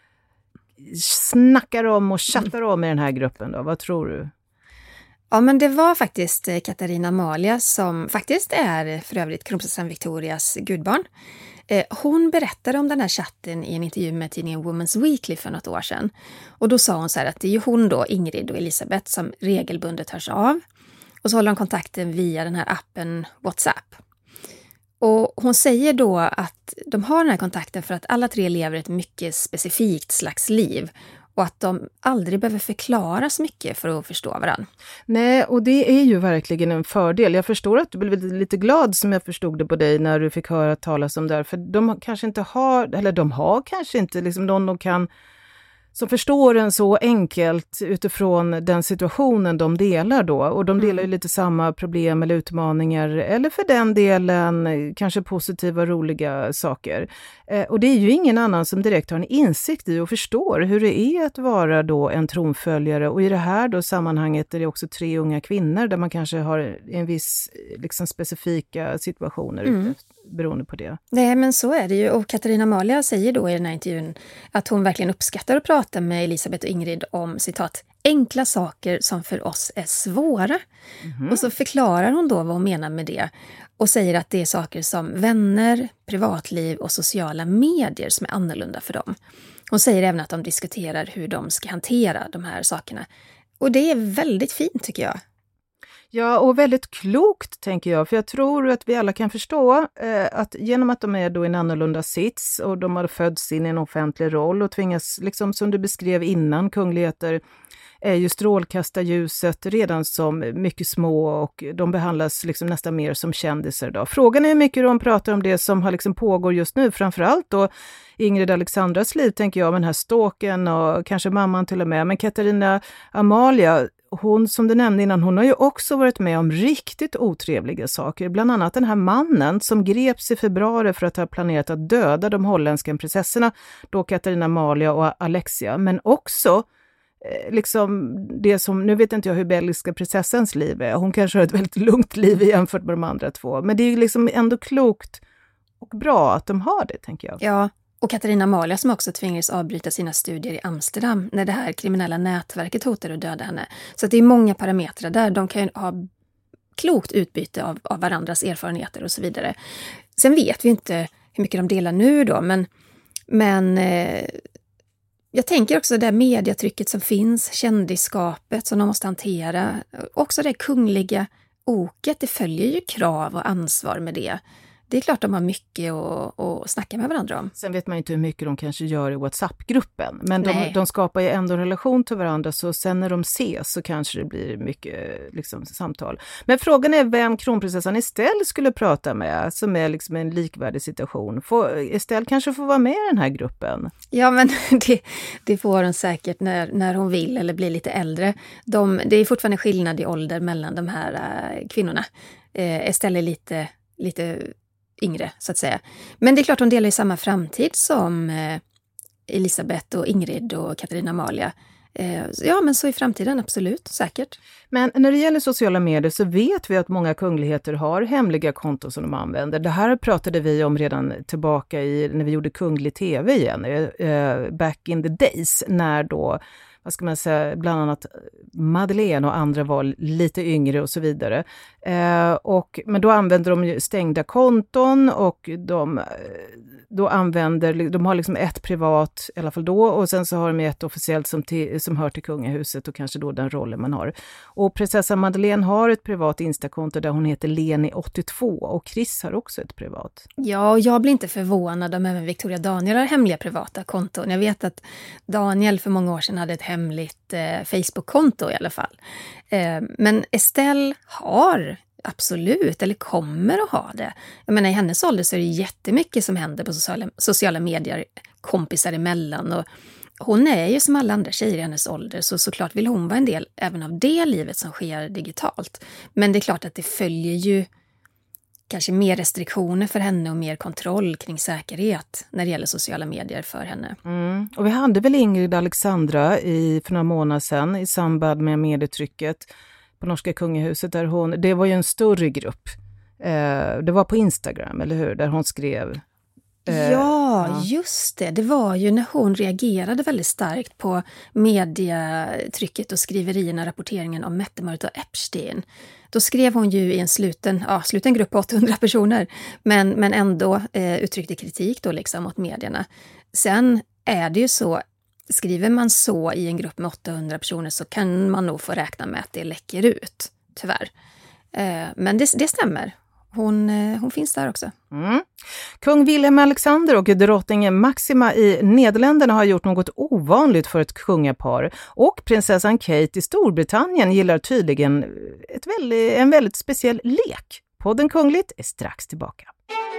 snackar om och chattar om i den här gruppen då? Vad tror du? Ja, men det var faktiskt Katarina Amalia som faktiskt är för övrigt kronprinsessan Victorias gudbarn. Hon berättade om den här chatten i en intervju med tidningen Women's Weekly för något år sedan. Och då sa hon så här att det är ju hon då, Ingrid och Elisabeth, som regelbundet hörs av. Och så håller de kontakten via den här appen WhatsApp. Och hon säger då att de har den här kontakten för att alla 3 lever ett mycket specifikt slags liv. Och att de aldrig behöver förklara så mycket för att förstå varandra. Nej, och det är ju verkligen en fördel. Jag förstår att du blev lite glad som jag förstod det på dig när du fick höra talas om det här. För de kanske inte har, eller de har kanske inte liksom någon de kan, som förstår en så enkelt utifrån den situationen de delar då. Och de delar ju lite samma problem eller utmaningar, eller för den delen kanske positiva, roliga saker. Och det är ju ingen annan som direkt har en insikt i och förstår hur det är att vara då en tronföljare. Och i det här då sammanhanget är det också 3 unga kvinnor där man kanske har en viss liksom specifika situationer beroende på det. Nej, men så är det ju. Och Katarina Amalia säger då i den här intervjun att hon verkligen uppskattar att prata med Elisabeth och Ingrid om, citat, enkla saker som för oss är svåra. Och så förklarar hon då vad hon menar med det. Och säger att det är saker som vänner, privatliv och sociala medier som är annorlunda för dem. Hon säger även att de diskuterar hur de ska hantera de här sakerna. Och det är väldigt fint tycker jag. Ja, och väldigt klokt tänker jag, för jag tror att vi alla kan förstå att genom att de är då i en annorlunda sits och de har fötts in i en offentlig roll och tvingas, liksom som du beskrev innan, kungligheter är ju strålkastarljuset redan som mycket små och de behandlas liksom nästan mer som kändisar idag. Frågan är hur mycket de pratar om det som har liksom pågår just nu, framförallt då Ingrid Alexandras liv tänker jag, med den här stalken och kanske mamman till och med, men Katarina Amalia, hon som du nämnde innan, hon har ju också varit med om riktigt otrevliga saker. Bland annat den här mannen som greps i februari för att ha planerat att döda de holländska prinsessorna, då Katarina Amalia och Alexia. Men också liksom det som, nu vet inte jag hur belgiska prinsessans liv är. Hon kanske har ett väldigt lugnt liv jämfört med de andra två. Men det är ju liksom ändå klokt och bra att de har det, tänker jag. Ja. Och Katarina Amalia som också tvingades avbryta sina studier i Amsterdam när det här kriminella nätverket hotade att döda henne. Så det är många parametrar där. De kan ju ha klokt utbyte av varandras erfarenheter och så vidare. Sen vet vi inte hur mycket de delar nu då, men jag tänker också det mediatrycket som finns, kändisskapet som de måste hantera. Också det kungliga oket, det följer ju krav och ansvar med det. Det är klart de har mycket att snacka med varandra om. Sen vet man inte hur mycket de kanske gör i WhatsApp-gruppen. Men de skapar ju ändå en relation till varandra, så sen när de ses så kanske det blir mycket liksom, samtal. Men frågan är vem kronprinsessan Estelle skulle prata med, som är liksom en likvärdig situation. Estelle kanske får vara med i den här gruppen. Ja, men det får hon säkert när hon vill eller blir lite äldre. Det är fortfarande skillnad i ålder mellan de här kvinnorna. Estelle är lite yngre, så att säga. Men det är klart hon delar i samma framtid som Elisabeth och Ingrid och Katarina Amalia. Ja, men så i framtiden, absolut, säkert. Men när det gäller sociala medier så vet vi att många kungligheter har hemliga konton som de använder. Det här pratade vi om redan tillbaka när vi gjorde kunglig tv igen, back in the days, när då, vad ska man säga, bland annat Madeleine och andra var lite yngre och så vidare. Men då använder de ju stängda konton och de har liksom ett privat, i alla fall då, och sen så har de ett officiellt som hör till kungahuset och kanske då den rollen man har. Och prinsessan Madeleine har ett privat Instakonto där hon heter Leni82 och Chris har också ett privat. Ja, och jag blir inte förvånad om även Victoria Daniel har hemliga privata konton. Jag vet att Daniel för många år sedan hade ett hemligt Facebook-konto i alla fall. Men Estelle har absolut, eller kommer att ha det. Jag menar, i hennes ålder så är det jättemycket som händer på sociala medier, kompisar emellan, och hon är ju som alla andra tjejer i hennes ålder, så såklart vill hon vara en del även av det livet som sker digitalt. Men det är klart att det följer ju kanske mer restriktioner för henne och mer kontroll kring säkerhet när det gäller sociala medier för henne. Och vi hade väl Ingrid Alexandra för några månader sedan i samband med medietrycket på norska kungahuset, där det var ju en större grupp. Det var på Instagram, eller hur? Där hon skrev. Ja, just det. Det var ju när hon reagerade väldigt starkt på medietrycket och skriverierna, rapporteringen om Mette-Marit och Epstein. Då skrev hon ju i en sluten grupp på 800 personer, men ändå uttryckte kritik då liksom mot medierna. Sen är det ju så, skriver man så i en grupp med 800 personer så kan man nog få räkna med att det läcker ut, tyvärr. Men det stämmer. Hon finns där också. Kung Wilhelm Alexander och drottning Maxima i Nederländerna har gjort något ovanligt för ett kungapar. Och prinsessan Kate i Storbritannien gillar tydligen en väldigt speciell lek. Podden Kungligt är strax tillbaka.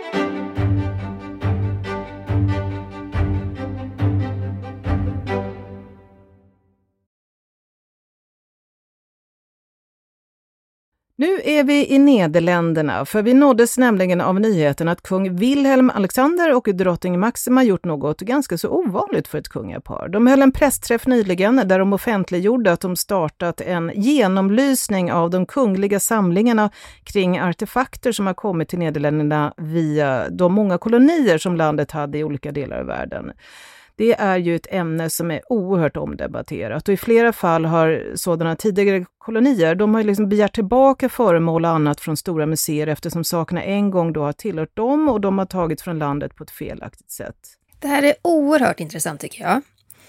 Nu är vi i Nederländerna, för vi nåddes nämligen av nyheten att kung Wilhelm Alexander och drottning Maxima gjort något ganska så ovanligt för ett kungapar. De höll en pressträff nyligen där de offentliggjorde att de startat en genomlysning av de kungliga samlingarna kring artefakter som har kommit till Nederländerna via de många kolonier som landet hade i olika delar av världen. det är ju ett ämne som är oerhört omdebatterat. Och i flera fall har sådana tidigare kolonier, de har liksom begärt tillbaka föremål och annat från stora museer eftersom sakerna en gång då har tillhört dem och de har tagit från landet på ett felaktigt sätt. Det här är oerhört intressant tycker jag.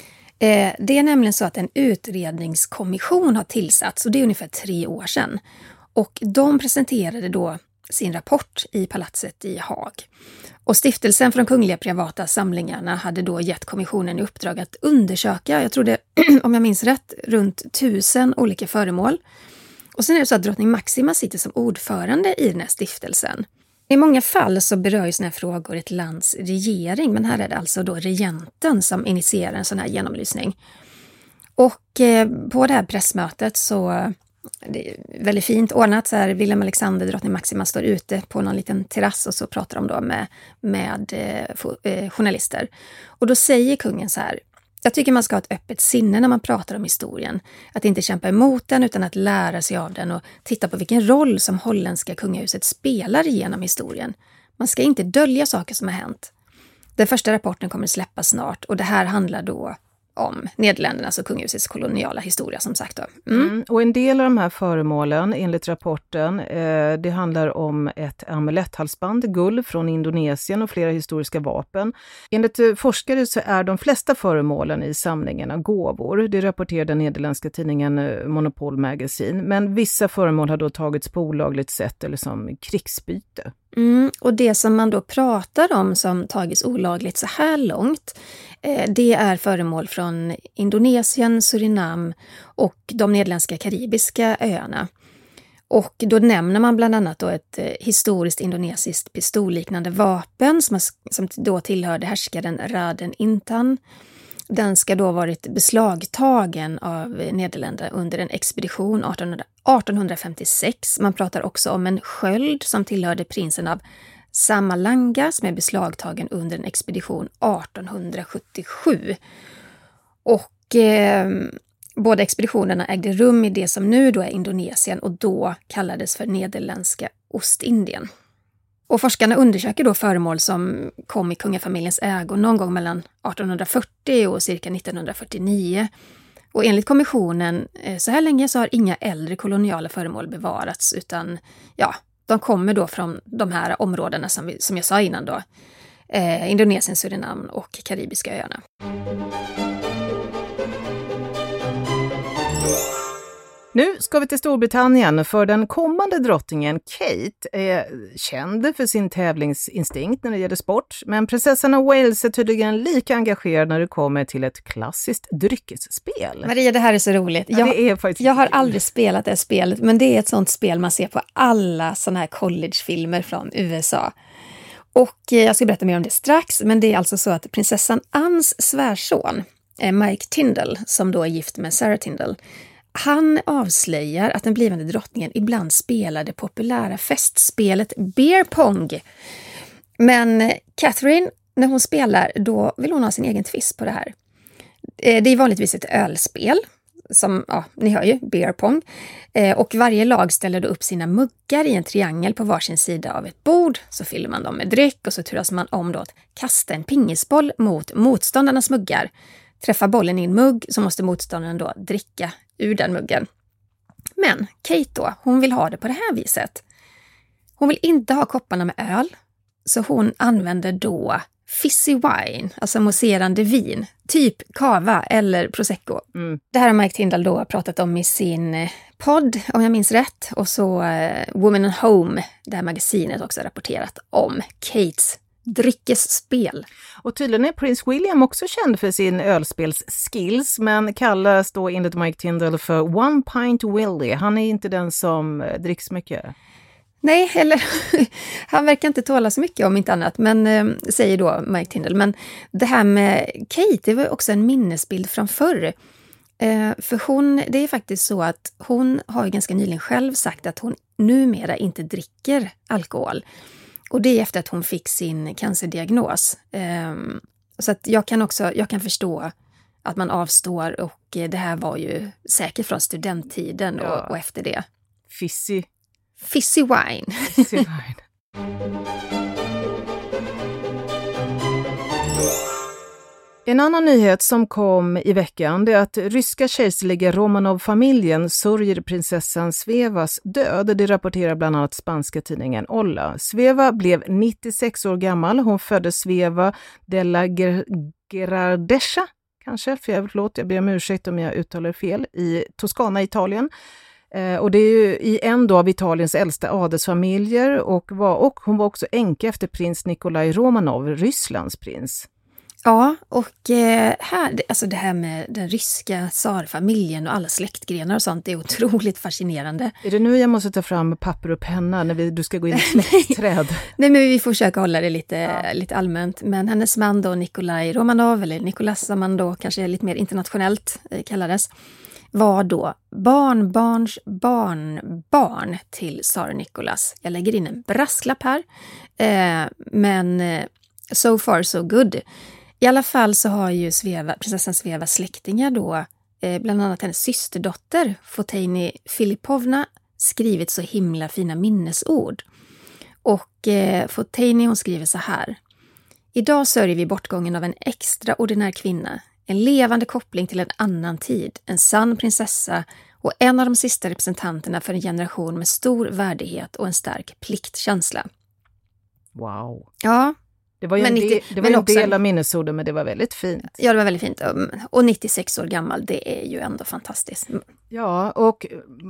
Det är nämligen så att en utredningskommission har tillsatts och det är ungefär 3 år sedan. Och de presenterade då sin rapport i palatset i Haag. Och stiftelsen för de kungliga privata samlingarna hade då gett kommissionen i uppdrag att undersöka, jag tror det, om jag minns rätt, runt 1000 olika föremål. Och sen är det så att drottning Maxima sitter som ordförande i den här stiftelsen. I många fall så berör ju såna här frågor ett lands regering, men här är det alltså då regenten som initierar en sån här genomlysning. Och på det här pressmötet så det är väldigt fint ordnat så här, Wilhelm Alexander, drottning Maxima står ute på någon liten terrass och så pratar de då med journalister. Och då säger kungen så här: jag tycker man ska ha ett öppet sinne när man pratar om historien. Att inte kämpa emot den utan att lära sig av den och titta på vilken roll som holländska kungahuset spelar genom historien. Man ska inte dölja saker som har hänt. Den första rapporten kommer att släppas snart och det här handlar då om Nederländernas och kungahusets koloniala historia som sagt då. Och en del av de här föremålen enligt rapporten, det handlar om ett amuletthalsband, guld från Indonesien och flera historiska vapen. Enligt forskare så är de flesta föremålen i samlingarna gåvor. Det rapporterar den nederländska tidningen Monopol Magazine. Men vissa föremål har då tagits på olagligt sätt eller som krigsbyte. Och det som man då pratar om som tagits olagligt så här långt, det är föremål från Indonesien, Surinam och de nederländska karibiska öarna. Och då nämner man bland annat då ett historiskt indonesiskt pistolliknande vapen som då tillhörde härskaren Raden Intan. Den ska då ha varit beslagtagen av Nederländerna under en expedition 1856. Man pratar också om en sköld som tillhörde prinsen av Samalanga som är beslagtagen under en expedition 1877. Och båda expeditionerna ägde rum i det som nu då är Indonesien och då kallades för Nederländska Ostindien. Och forskarna undersöker då föremål som kom i kungafamiljens ägo någon gång mellan 1840 och cirka 1949. Och enligt kommissionen så här länge så har inga äldre koloniala föremål bevarats utan ja, de kommer då från de här områdena som jag sa innan då. Indonesien, Surinam och Karibiska öarna. Nu ska vi till Storbritannien för den kommande drottningen Kate är känd för sin tävlingsinstinkt när det gäller sport. Men prinsessan av Wales är tydligen lika engagerad när det kommer till ett klassiskt dryckesspel. Maria, det här är så roligt. Jag har aldrig spelat det här spelet, men det är ett sånt spel man ser på alla såna här collegefilmer från USA. Och jag ska berätta mer om det strax, men det är alltså så att prinsessan Annes svärson, Mike Tindall, som då är gift med Sarah Tindall, han avslöjar att den blivande drottningen ibland spelar det populära festspelet beer pong. Men Catherine, när hon spelar, då vill hon ha sin egen twist på det här. Det är vanligtvis ett ölspel, som, ja, ni hör ju, beer pong. Och varje lag ställer då upp sina muggar i en triangel på varsin sida av ett bord. Så fyller man dem med dryck och så turas man om då att kasta en pingisboll mot motståndarnas muggar. Träffar bollen i en mugg så måste motståndaren då dricka ur den muggen. Men Kate då, hon vill ha det på det här viset. Hon vill inte ha kopparna med öl, så hon använder då fizzy wine, alltså mousserande vin, typ cava eller prosecco. Det här har Mike Tindall då pratat om i sin podd, om jag minns rätt. Och så Woman and Home, det här magasinet, också rapporterat om Kates dryckesspel. Och tydligen är Prins William också känd för sin ölspelsskills, men kallas då enligt Mike Tindall för One Pint Willie. Han är inte den som dricks mycket. Nej, eller han verkar inte tåla så mycket om inte annat, men säger då Mike Tindall. Men det här med Kate, det var också en minnesbild från förr. För det är faktiskt så att hon har ju ganska nyligen själv sagt att hon numera inte dricker alkohol. Och det är efter att hon fick sin cancerdiagnos. Så att jag kan förstå att man avstår, och det här var ju säkert från studenttiden och efter det. Fizzy wine. Fizzy wine. En annan nyhet som kom i veckan är att ryska kejserliga Romanov-familjen sörjer prinsessan Svevas död. Det rapporterar bland annat spanska tidningen Olla. Sveva blev 96 år gammal. Hon föddes Sveva della Gerardesca, kanske, jag ber om ursäkt om jag uttalar fel, i Toscana, Italien. Och det är ju i en av Italiens äldsta adelsfamiljer och hon var också änka efter prins Nikolaj Romanov, Rysslands prins. Ja, och alltså det här med den ryska tsarfamiljen och alla släktgrenar och sånt är otroligt fascinerande. Är det nu jag måste ta fram papper och penna när du ska gå in i släktträd? Nej, men vi får försöka hålla det lite allmänt. Men hennes man då, Nikolaj Romanov, eller Nikolas som man då kanske lite mer internationellt kallades, var då barnbarns barnbarn till tsar Nikolas. Jag lägger in en brasklapp här, men so far so good. I alla fall så har ju prinsessan Sveva släktingar då, bland annat hennes systerdotter Foteini Filipovna, skrivit så himla fina minnesord. Och Foteini, hon skriver så här: idag sörjer vi bortgången av en extraordinär kvinna, en levande koppling till en annan tid, en sann prinsessa och en av de sista representanterna för en generation med stor värdighet och en stark pliktkänsla. Wow. Ja. Det var ju en del av minnesorden, men det var väldigt fint. Ja, det var väldigt fint. Och 96 år gammal, det är ju ändå fantastiskt. Ja, och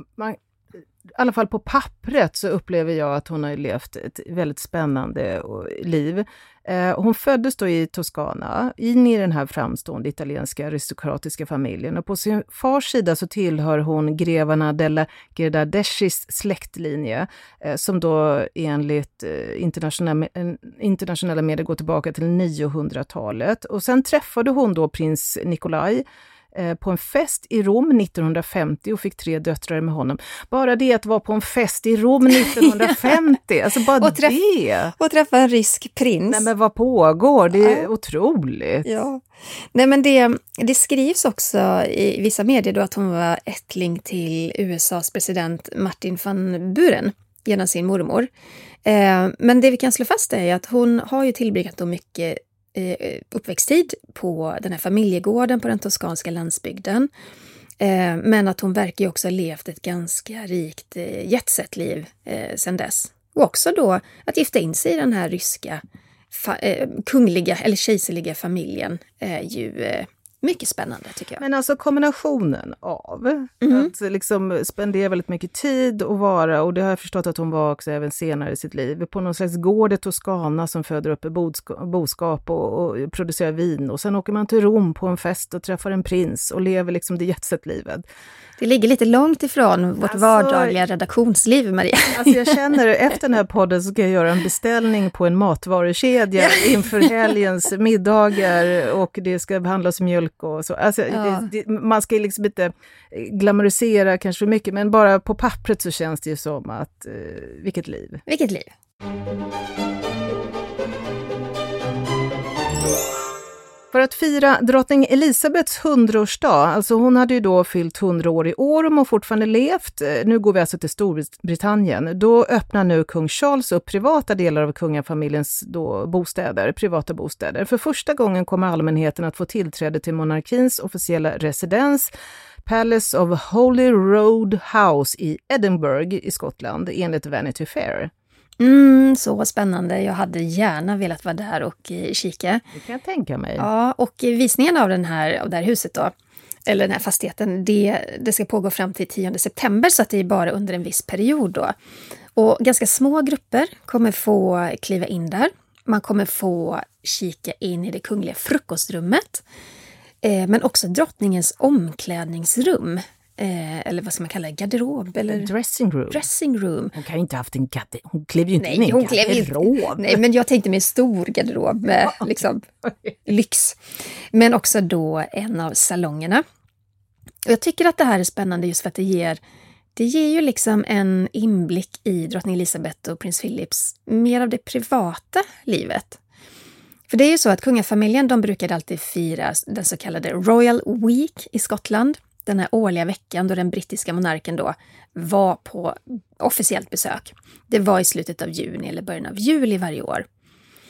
i alla fall på pappret så upplever jag att hon har levt ett väldigt spännande liv. Hon föddes då i Toscana, in i den här framstående italienska aristokratiska familjen. Och på sin fars sida så tillhör hon grevarna della Gerardescis släktlinje, som då enligt internationella medier går tillbaka till 900-talet. Och sen träffade hon då prins Nikolaj på en fest i Rom 1950 och fick 3 döttrar med honom. Bara det att vara på en fest i Rom 1950, alltså bara och träffa en rysk prins. Nej, men vad pågår? Det är otroligt. Ja. Nej, men det skrivs också i vissa medier då att hon var ättling till USAs president Martin van Buren genom sin mormor. Men det vi kan slå fast är att hon har ju tillbringat då mycket uppväxttid på den här familjegården på den toskanska landsbygden, men att hon verkar ju också ha levt ett ganska rikt jetset-liv sedan dess. Och också då att gifta in sig i den här ryska kungliga eller kejserliga familjen är ju mycket spännande, tycker jag. Men alltså kombinationen av att liksom spendera väldigt mycket tid och vara, och det har jag förstått att hon var också även senare i sitt liv, på någon slags gård i Toscana som föder upp boskap och producerar vin. Och sen åker man till Rom på en fest och träffar en prins och lever liksom det jetset-livet. Det ligger lite långt ifrån vårt vardagliga redaktionsliv, Maria. Alltså jag känner efter den här podden så ska jag göra en beställning på en matvarukedja inför helgens middagar, och det ska behandlas mjölk och så. Alltså, man ska liksom inte glamorisera kanske för mycket, men bara på pappret så känns det ju som att vilket liv. Vilket liv. För att fira drottning Elisabeths 100-årsdag, alltså hon hade ju då fyllt 100 år i år och hon fortfarande levt. Nu går vi alltså till Storbritannien. Då öppnar nu kung Charles upp privata delar av kungafamiljens privata bostäder. För första gången kommer allmänheten att få tillträde till monarkins officiella residens, Palace of Holy Road House i Edinburgh i Skottland, enligt Vanity Fair. Så spännande. Jag hade gärna velat vara där och kika. Det kan jag tänka mig. Ja, och visningen av det här huset då, eller den här fastigheten, det ska pågå fram till 10 september, så att det är bara under en viss period då. Och ganska små grupper kommer få kliva in där. Man kommer få kika in i det kungliga frukostrummet, men också drottningens omklädningsrum. Eller vad ska man kalla det? Garderob? Eller? Dressing room. Hon kan ju inte haft en hon klev ju inte in i en garderob. Nej, men jag tänkte med en stor garderob med liksom lyx. Men också då en av salongerna. Och jag tycker att det här är spännande just för att det ger ju liksom en inblick i drottning Elisabeth och prins Philips mer av det privata livet. För det är ju så att kungafamiljen, de brukade alltid fira den så kallade Royal Week i Skottland. Den här årliga veckan då den brittiska monarken då var på officiellt besök. Det var i slutet av juni eller början av juli varje år.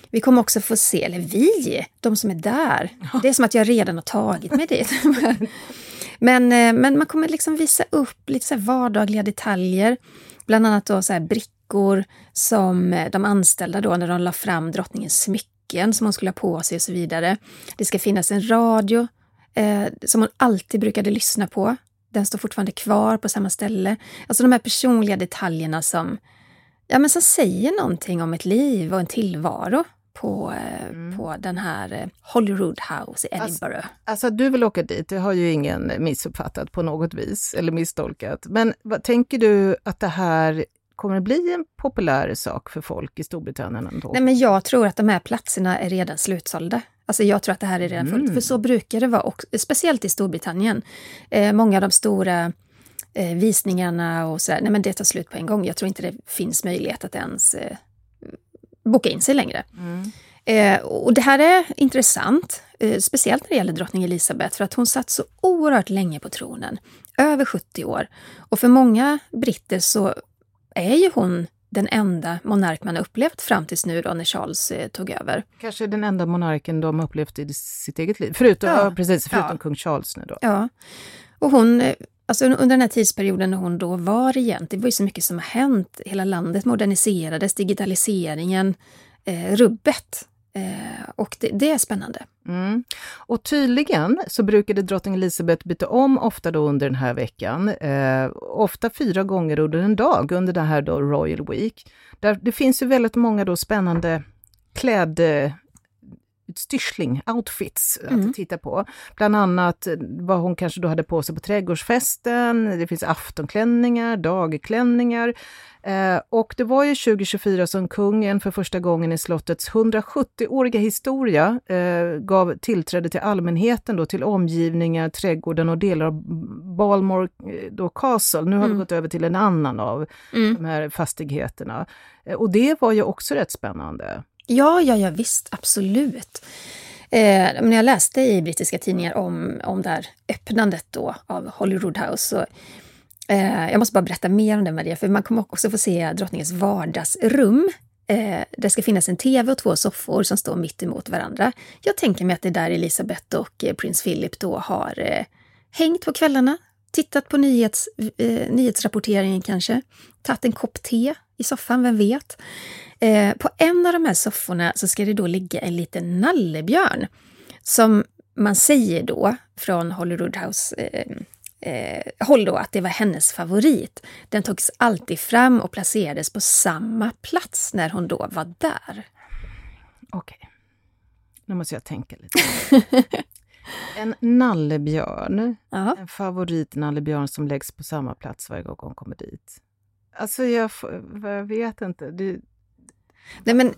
Vi kommer också få se, eller de som är där. Det är som att jag redan har tagit mig dit. Men man kommer liksom visa upp lite så här vardagliga detaljer. Bland annat då så här brickor som de anställda då när de la fram drottningens smycken som hon skulle ha på sig och så vidare. Det ska finnas en radio som hon alltid brukade lyssna på. Den står fortfarande kvar på samma ställe. Alltså de här personliga detaljerna som säger någonting om ett liv och en tillvaro på den här Holyrood House i Edinburgh. Alltså du vill åka dit, det har ju ingen missuppfattat på något vis, eller misstolkat. Men vad tänker du att det här kommer att bli en populär sak för folk i Storbritannien ändå? Nej, men jag tror att de här platserna är redan slutsålda. Alltså jag tror att det här är redan fullt, för så brukar det vara, och speciellt i Storbritannien. Många av de stora visningarna och så här, nej men det tar slut på en gång. Jag tror inte det finns möjlighet att ens boka in sig längre. Och det här är intressant, speciellt när det gäller drottning Elizabeth, för att hon satt så oerhört länge på tronen, över 70 år. Och för många britter så är ju hon den enda monark man har upplevt fram tills nu då när Charles tog över. Kanske den enda monarken de har upplevt i sitt eget liv, förutom kung Charles nu då. Ja, och hon, alltså under den här tidsperioden när hon då var regent, det var ju så mycket som har hänt. Hela landet moderniserades, digitaliseringen, rubbet. Och det är spännande. Och tydligen så brukade drottning Elizabeth byta om ofta då under den här veckan. Ofta 4 gånger under en dag under det här då Royal Week. Det finns ju väldigt många då spännande outfits att titta på. Bland annat vad hon kanske då hade på sig på trädgårdsfesten. Det finns aftonklänningar, dagklänningar. Och det var ju 2024 som kungen för första gången i slottets 170-åriga historia gav tillträde till allmänheten då, till omgivningar, trädgården och delar av Balmoral då Castle. Nu har vi gått över till en annan av de här fastigheterna. Och det var ju också rätt spännande. Ja, visst, absolut. Men jag läste i brittiska tidningar om det här öppnandet då av Holyrood House, så jag måste bara berätta mer om det, Maria, för man kommer också få se drottningens vardagsrum. Det ska finnas en tv och 2 soffor som står mitt emot varandra. Jag tänker mig att det där Elisabeth och prins Philip då har hängt på kvällarna, tittat på nyhetsrapporteringen kanske, tagit en kopp te i soffan, vem vet. På en av de här sofforna så ska det då ligga en liten nallebjörn som man säger då från Holyrood House håll då att det var hennes favorit. Den togs alltid fram och placerades på samma plats när hon då var där. Okej. Nu måste jag tänka lite. En nallebjörn. Ja. En favoritnallebjörn som läggs på samma plats varje gång hon kommer dit. Alltså jag vet inte. Nej men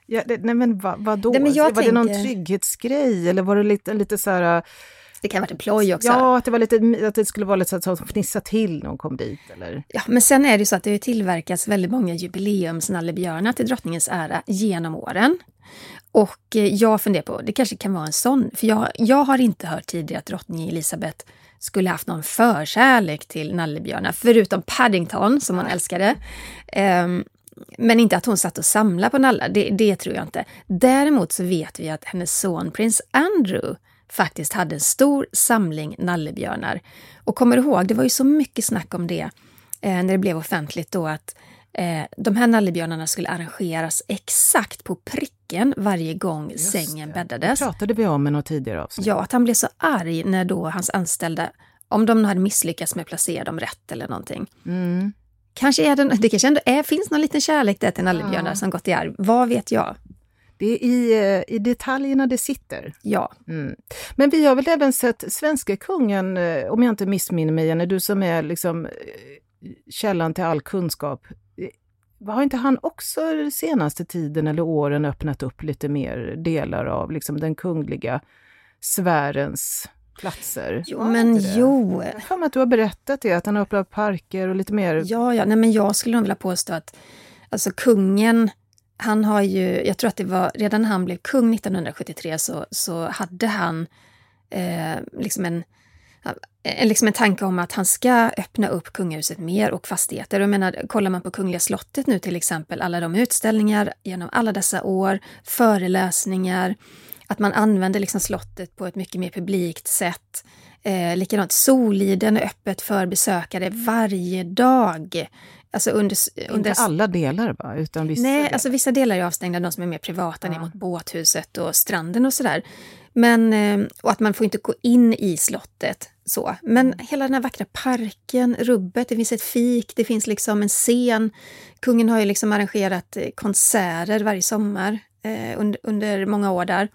vadå? Nej, men var det någon trygghetsgrej eller var det lite så här? Det kan ha varit en ploj också. Ja, att det skulle vara lite så att fnissa till när hon kom dit eller. Ja, men sen är det så att det tillverkas väldigt många jubileumsnallebjörnar till drottningens ära genom åren. Och jag funderar på, det kanske kan vara en sån, för jag har inte hört tidigare att drottning Elizabeth skulle haft någon förkärlek till nallebjörnar, förutom Paddington som hon älskade. Men inte att hon satt och samlade på nallar, det tror jag inte. Däremot så vet vi att hennes son prins Andrew faktiskt hade en stor samling nallebjörnar. Och kommer du ihåg, det var ju så mycket snack om det när det blev offentligt då att de här nallebjörnarna skulle arrangeras exakt på pricken varje gång sängen bäddades. Det pratade vi om i något tidigare avsnitt. Ja, att han blev så arg när då hans anställda, om de hade misslyckats med att placera dem rätt eller någonting. Kanske det kanske ändå finns någon liten kärlek där till nallebjörnar som gått i arv. Vad vet jag? Det är i detaljerna det sitter. Ja. Men vi har väl även sett svenska kungen, om jag inte missminner mig, när du som är liksom källan till all kunskap. Har inte han också senaste tiden eller åren öppnat upp lite mer delar av liksom den kungliga sfärens platser? Jo, men jo. Jag får mig att du har berättat det, att han har öppnat parker och lite mer. Ja, nej men jag skulle nog vilja påstå att alltså kungen, han har ju, jag tror att det var redan när han blev kung 1973 så hade han liksom liksom en tanke om att han ska öppna upp kungahuset mer och fastigheter. Jag menar, kollar man på Kungliga slottet nu till exempel, alla de utställningar genom alla dessa år, föreläsningar, att man använder liksom slottet på ett mycket mer publikt sätt. Likadant, Soliden är öppet för besökare varje dag. Alltså inte alla delar, va? Utan vissa nej, delar. Alltså vissa delar är avstängda, de som är mer privata, ner mot båthuset och stranden och sådär. Men, och att man får inte gå in i slottet så. Men hela den här vackra parken, rubbet, det finns ett fik, det finns liksom en scen. Kungen har ju liksom arrangerat konserter varje sommar under många år där.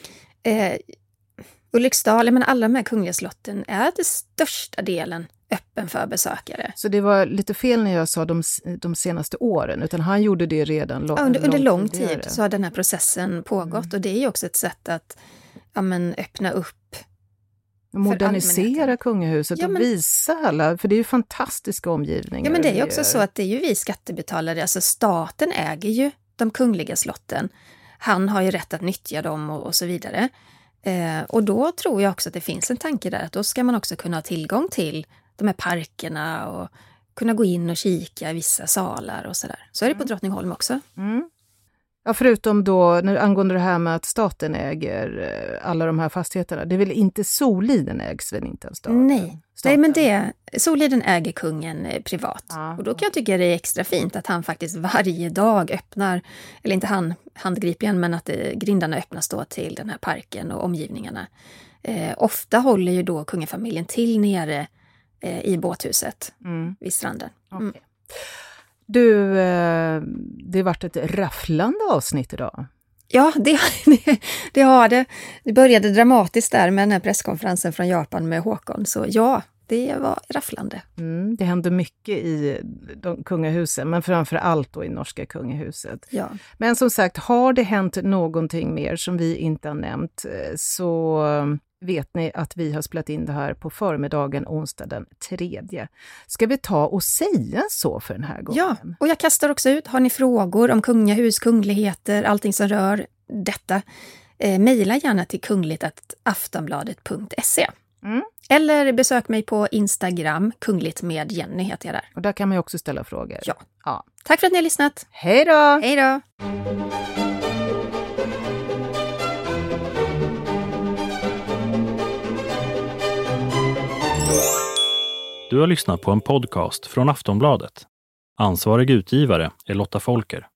Ulriksdal, men alla de här kungliga slotten är till största delen öppen för besökare. Så det var lite fel när jag sa de senaste åren, utan han gjorde det redan under lång tid så har den här processen pågått och det är ju också ett sätt att öppna upp, modernisera kungahuset och visa alla, för det är ju fantastiska omgivningar. Ja, men det är ju också så att det är ju vi skattebetalare, alltså staten äger ju de kungliga slotten. Han har ju rätt att nyttja dem och så vidare. Och då tror jag också att det finns en tanke där att då ska man också kunna ha tillgång till de här parkerna och kunna gå in och kika i vissa salar och sådär. Så är det på Drottningholm också. Mm. Ja, förutom då angående det här med att staten äger alla de här fastigheterna. Det är väl inte Soliden ägs väl inte av staten? Nej, men Soliden äger kungen privat. Ja. Och då kan jag tycka det är extra fint att han faktiskt varje dag öppnar, eller inte handgripligen, men att grindarna öppnas då till den här parken och omgivningarna. Ofta håller ju då kungafamiljen till nere i båthuset vid stranden. Okay. Du, det har varit ett rafflande avsnitt idag. Ja, det har det. Det började dramatiskt där med den här presskonferensen från Japan med Håkon. Så ja, det var rafflande. Det hände mycket i kungahusen, men framför allt då i norska kungahuset. Ja. Men som sagt, har det hänt någonting mer som vi inte har nämnt, så vet ni att vi har spelat in det här på förmiddagen onsdag den 3. Ska vi ta och säga så för den här gången? Ja, och jag kastar också ut, har ni frågor om kungahus, kungligheter, allting som rör detta, mejla gärna till kungligt@aftonbladet.se. Eller besök mig på Instagram, kungligt med Jenny heter jag där. Och där kan man ju också ställa frågor. Ja. Tack för att ni har lyssnat. Hej då! Hej då! Du har lyssnat på en podcast från Aftonbladet. Ansvarig utgivare är Lotta Folker.